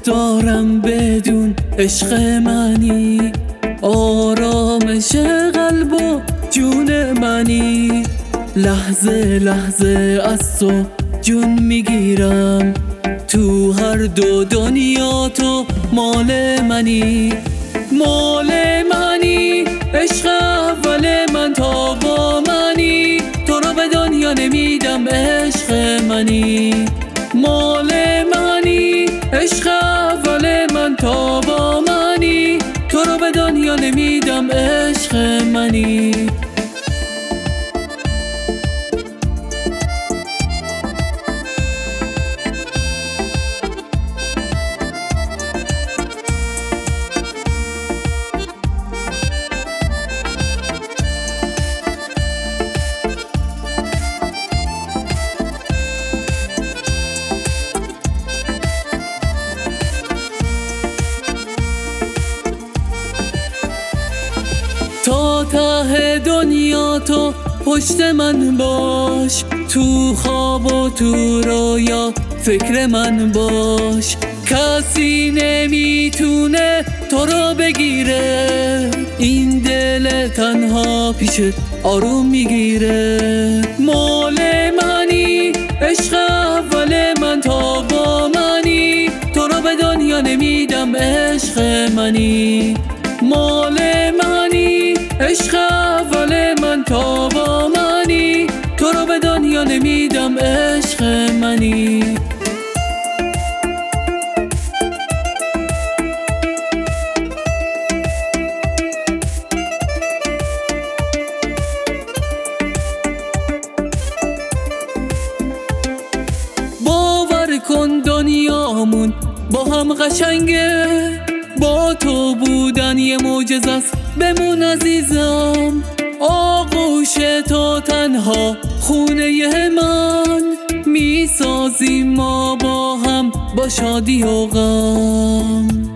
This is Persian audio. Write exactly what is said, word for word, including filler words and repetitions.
دارم بدون عشق منی، آرامش قلب و جون منی. لحظه لحظه از تو جون میگیرم، تو هر دو دنیا تو مال منی، مال منی. عشق اول من تا با منی، تو رو به دنیا نمیدم عشق منی، مال منی. عشق اول من تا با منی، تو رو به دنیا نمیدم عشق منی. تا ته دنیا تو پشت من باش، تو خواب و تو رویا فکر من باش. کسی نمیتونه تو رو بگیره، این دل تنها پیشت آروم میگیره. مال منی، عشق اول من تا با منی، تو رو به دنیا نمیدم عشق منی، مال منی. عشق اول من تا با منی، تو رو به دنیا نمیدم عشق منی. باور کن دنیامون با هم قشنگه، با تو بودن یه معجزه است، بمون عزیزم. آغوش تو تنها خونه من، میسازیم ما با هم با شادی و غم.